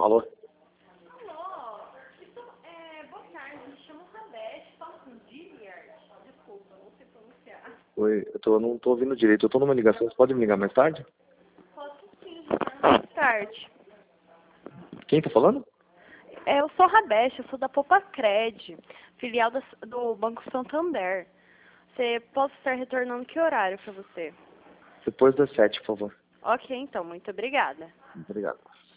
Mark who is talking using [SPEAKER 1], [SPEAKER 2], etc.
[SPEAKER 1] Alô?
[SPEAKER 2] Alô, boa tarde, me chamo Rabete, falo com Dilliard. Desculpa, não sei pronunciar.
[SPEAKER 1] Oi, não tô ouvindo direito. Eu tô numa ligação, você pode me ligar mais tarde?
[SPEAKER 2] Posso sim, mais tarde.
[SPEAKER 1] Quem tá falando?
[SPEAKER 2] Eu sou Rabete, eu sou da Popacred, filial do Banco Santander. Você pode estar retornando que horário para você?
[SPEAKER 1] Depois das 7, por favor.
[SPEAKER 2] Ok, então, muito obrigada.
[SPEAKER 1] Obrigado.